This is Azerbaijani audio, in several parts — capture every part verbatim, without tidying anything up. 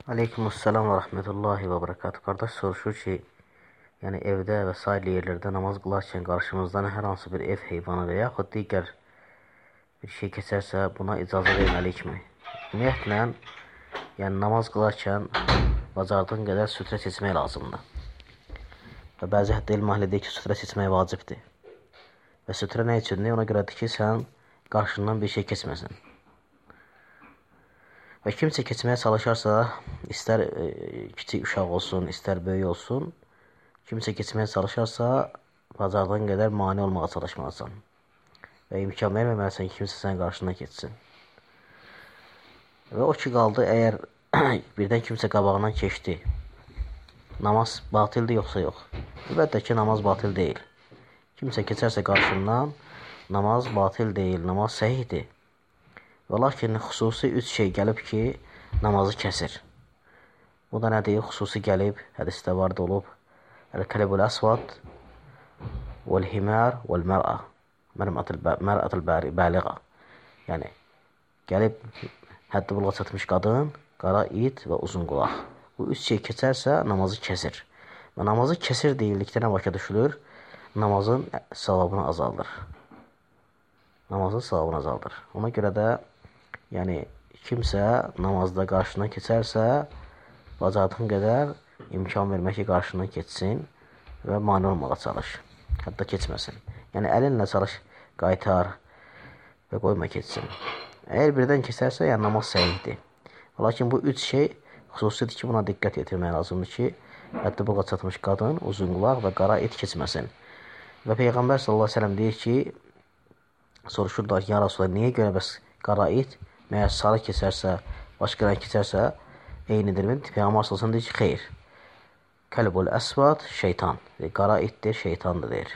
Aleykümselam və rəhmətullahi və bərəkatuhu. Qardaş soruşur ki, yəni evdə və sair yerlərdə namaz qılarkən qarşımızdan hər hansı bir ev heyvanı və yaxud digər bir şey keçərsə buna icazə verməliyikmi? Ümumiyyətlə, yəni namaz qılarkən bacardığın qədər sütrə seçmək lazımdır. Və bəzi hətta elm əhli deyir ki, sütrə seçmək vacibdir. Və sütrə nə üçündür? Ona görədir ki, sən qarşından bir şey keçməsin. Və kimsə keçməyə çalışarsa, istər e, kiçik uşaq olsun, istər böyük olsun, kimsə keçməyə çalışarsa, bacardığın qədər mane olmağa çalışmalısan. Və imkan verməməlisən ki, kimsə sənin qarşından keçsin. Və o ki qaldı, əgər birdən kimsə qabağından keçdi, namaz batildir yoxsa yox? Əlbəttə ki, namaz batil deyil. Kimsə keçərsə qarşından, namaz batil deyil, namaz səhihdir. Və lakin xüsusi üç şey gəlib ki, namazı kəsir. Bu da nədir? Xüsusi gəlib, hədisdə vardı olub. Əl-kəlbul əsvad, vəl-himər, vəl-mər'a, mər'ətül bəliğa. Yəni, gəlib, həddi buluğa çatmış qadın, qara it və uzun qulaq. Bu üç şey keçərsə, namazı kəsir. Və namazı kəsir deyildikdə nə başa düşülür? Namazın savabını azaldır. Namazın savabını azaldır. Ona görə də, yəni, kimsə namazda qarşına keçərsə, bacardığın qədər imkan vermək ki, qarşına keçsin və mane olmağa çalış. Hətta keçməsin. Yəni, əlinlə çalış, qaytar və qoyma keçsin. Əgər birdən keçərsə, yəni namaz səhihdir. Lakin bu üç şey xüsusidir ki, buna diqqət yetirmək lazımdır ki, həddi buluğa çatmış qadın, uzun qulaq və qara et keçməsin. Və Peyğəmbər sallallahu əleyhi və səlləm deyir ki, soruşurlar ki, ya Rasulullah, niyə görə bəs qara it, məyər sarı keçərsə, başqa rəng keçərsə, eynidirmi? Peyğəmbər sallallahu əleyhi və səlləm deyir ki, xeyr. Kəlbul əsvad şeytan. Qara itdir, şeytandır deyir.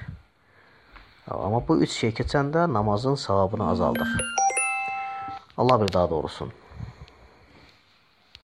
Amma bu üç şey keçəndə namazın savabını azaldır. Allah bir daha doğrusun.